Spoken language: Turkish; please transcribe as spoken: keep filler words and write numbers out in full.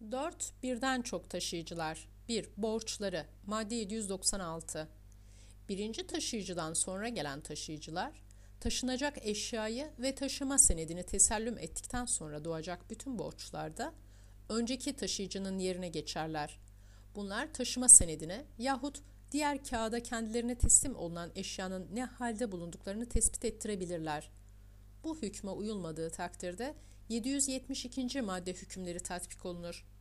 dört. Birden çok taşıyıcılar. bir. Borçları. Madde yedi yüz doksan altı. Birinci taşıyıcıdan sonra gelen taşıyıcılar, taşınacak eşyayı ve taşıma senedini tesellüm ettikten sonra doğacak bütün borçlarda önceki taşıyıcının yerine geçerler. Bunlar taşıma senedine yahut diğer kağıda kendilerine teslim olunan eşyanın ne halde bulunduklarını tespit ettirebilirler. Bu hükme uyulmadığı takdirde yedi yüz yetmiş ikinci madde hükümleri tatbik olunur.